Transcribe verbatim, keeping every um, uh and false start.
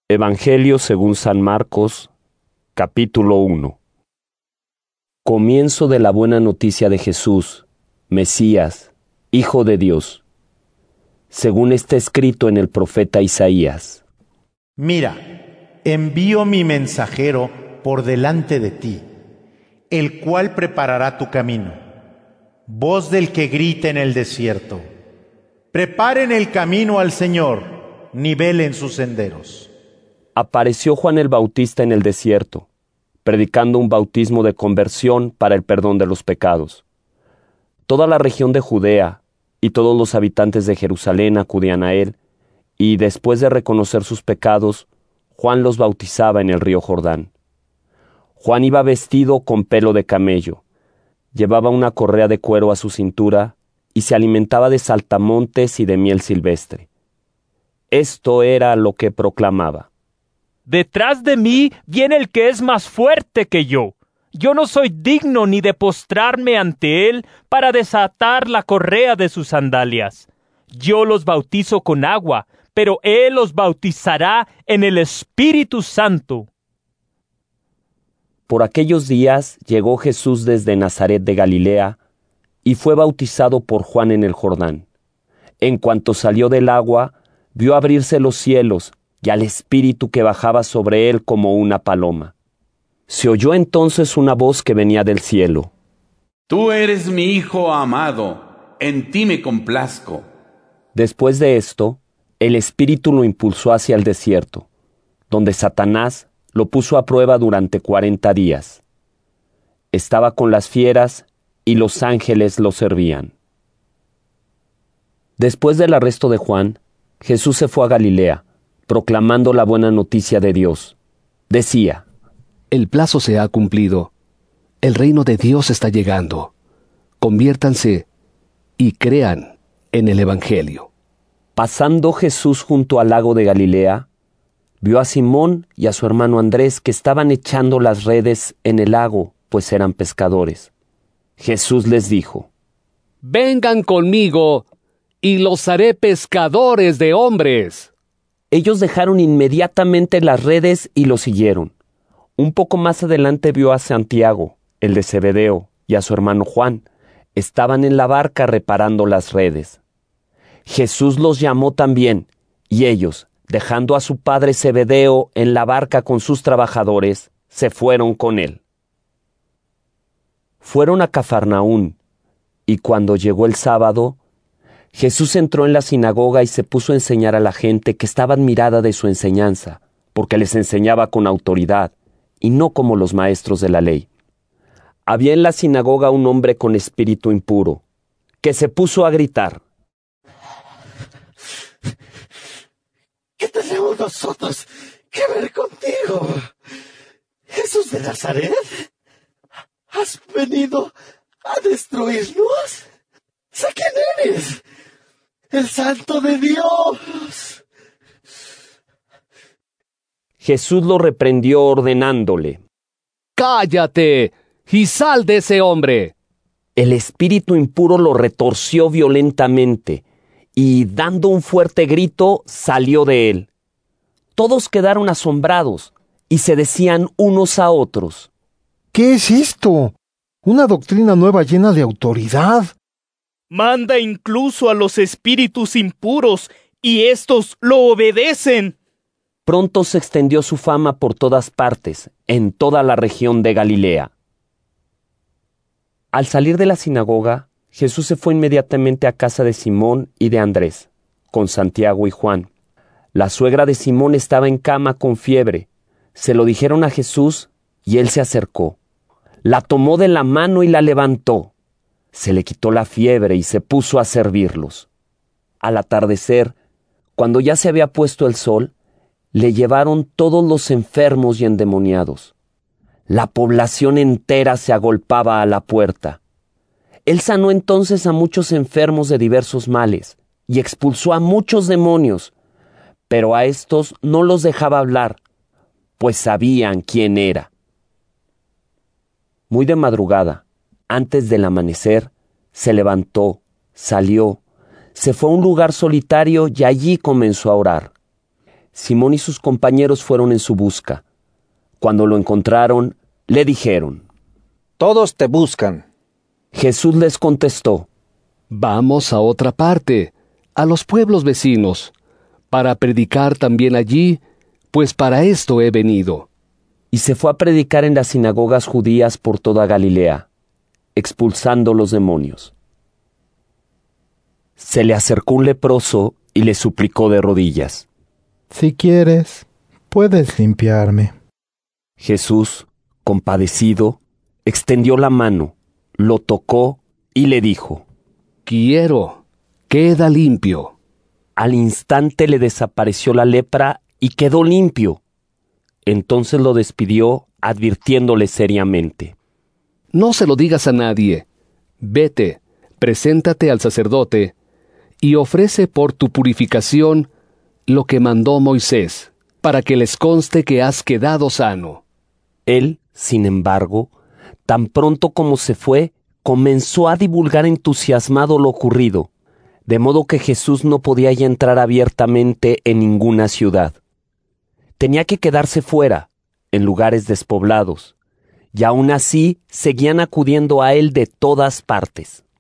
Evangelio según San Marcos, capítulo uno. Comienzo de la buena noticia de Jesús, Mesías, Hijo de Dios, según está escrito en el profeta Isaías. Mira, envío mi mensajero por delante de ti, el cual preparará tu camino. Voz del que grita en el desierto: preparen el camino al Señor, nivelen sus senderos. Apareció Juan el Bautista en el desierto, predicando un bautismo de conversión para el perdón de los pecados. Toda la región de Judea y todos los habitantes de Jerusalén acudían a él, y después de reconocer sus pecados, Juan los bautizaba en el río Jordán. Juan iba vestido con pelo de camello, llevaba una correa de cuero a su cintura y se alimentaba de saltamontes y de miel silvestre. Esto era lo que proclamaba: Detrás de mí viene el que es más fuerte que yo. Yo no soy digno ni de postrarme ante él para desatar la correa de sus sandalias. Yo los bautizo con agua, pero él los bautizará en el Espíritu Santo. Por aquellos días llegó Jesús desde Nazaret de Galilea y fue bautizado por Juan en el Jordán. En cuanto salió del agua, vio abrirse los cielos y al Espíritu que bajaba sobre él como una paloma. Se oyó entonces una voz que venía del cielo: Tú eres mi Hijo amado, en ti me complazco. Después de esto, el Espíritu lo impulsó hacia el desierto, donde Satanás lo puso a prueba durante cuarenta días. Estaba con las fieras y los ángeles lo servían. Después del arresto de Juan, Jesús se fue a Galilea, proclamando la buena noticia de Dios. Decía: El plazo se ha cumplido. El reino de Dios está llegando. Conviértanse y crean en el Evangelio. Pasando Jesús junto al lago de Galilea, vio a Simón y a su hermano Andrés que estaban echando las redes en el lago, pues eran pescadores. Jesús les dijo: Vengan conmigo y los haré pescadores de hombres. Ellos dejaron inmediatamente las redes y lo siguieron. Un poco más adelante vio a Santiago, el de Zebedeo, y a su hermano Juan. Estaban en la barca reparando las redes. Jesús los llamó también, y ellos, dejando a su padre Zebedeo en la barca con sus trabajadores, se fueron con él. Fueron a Cafarnaún, y cuando llegó el sábado, Jesús entró en la sinagoga y se puso a enseñar a la gente, que estaba admirada de su enseñanza, porque les enseñaba con autoridad, y no como los maestros de la ley. Había en la sinagoga un hombre con espíritu impuro, que se puso a gritar: ¿Qué tenemos nosotros que ver contigo, Jesús de Nazaret? ¿Has venido a destruirnos? ¿Sé quién eres? ¡El Santo de Dios! Jesús lo reprendió ordenándole: ¡Cállate y sal de ese hombre! El espíritu impuro lo retorció violentamente y, dando un fuerte grito, salió de él. Todos quedaron asombrados y se decían unos a otros: ¿Qué es esto? ¿Una doctrina nueva llena de autoridad? Manda incluso a los espíritus impuros, y éstos lo obedecen. Pronto se extendió su fama por todas partes, en toda la región de Galilea. Al salir de la sinagoga, Jesús se fue inmediatamente a casa de Simón y de Andrés, con Santiago y Juan. La suegra de Simón estaba en cama con fiebre. Se lo dijeron a Jesús, y él se acercó. La tomó de la mano y la levantó. Se le quitó la fiebre y se puso a servirlos. Al atardecer, cuando ya se había puesto el sol, le llevaron todos los enfermos y endemoniados. La población entera se agolpaba a la puerta. Él sanó entonces a muchos enfermos de diversos males y expulsó a muchos demonios, pero a estos no los dejaba hablar, pues sabían quién era. Muy de madrugada, antes del amanecer, se levantó, salió, se fue a un lugar solitario y allí comenzó a orar. Simón y sus compañeros fueron en su busca. Cuando lo encontraron, le dijeron: Todos te buscan. Jesús les contestó: Vamos a otra parte, a los pueblos vecinos, para predicar también allí, pues para esto he venido. Y se fue a predicar en las sinagogas judías por toda Galilea, expulsando los demonios. Se le acercó un leproso y le suplicó de rodillas: Si quieres, puedes limpiarme. Jesús, compadecido, extendió la mano, lo tocó y le dijo: Quiero, queda limpio. Al instante le desapareció la lepra y quedó limpio. Entonces lo despidió, advirtiéndole seriamente: No se lo digas a nadie. Vete, preséntate al sacerdote y ofrece por tu purificación lo que mandó Moisés, para que les conste que has quedado sano. Él, sin embargo, tan pronto como se fue, comenzó a divulgar entusiasmado lo ocurrido, de modo que Jesús no podía ya entrar abiertamente en ninguna ciudad. Tenía que quedarse fuera, en lugares despoblados, y aún así seguían acudiendo a él de todas partes.